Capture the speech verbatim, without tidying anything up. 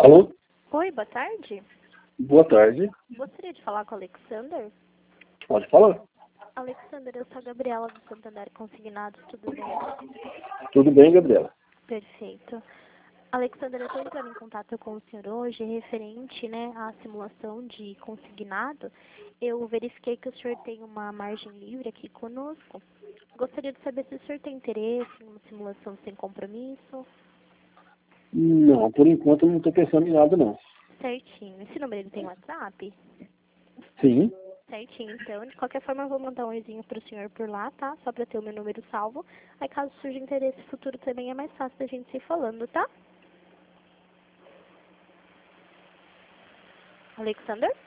Alô? Oi, boa tarde. Boa tarde. Gostaria de falar com o Alexander. Pode falar. Alexander, eu sou a Gabriela do Santander Consignados, tudo bem? Tudo bem, Gabriela? Perfeito. Alexander, eu estou entrando em contato com o senhor hoje referente, né, à simulação de consignado. Eu verifiquei que o senhor tem uma margem livre aqui conosco. Gostaria de saber se o senhor tem interesse em uma simulação sem compromisso. Não, por enquanto eu não estou pensando em nada, não. Certinho. Esse número ele tem WhatsApp? Sim. Certinho, então. De qualquer forma, eu vou mandar um oizinho pro senhor por lá, tá? Só pra ter o meu número salvo. Aí, caso surja interesse futuro, também é mais fácil da gente se falando, tá? Alexander?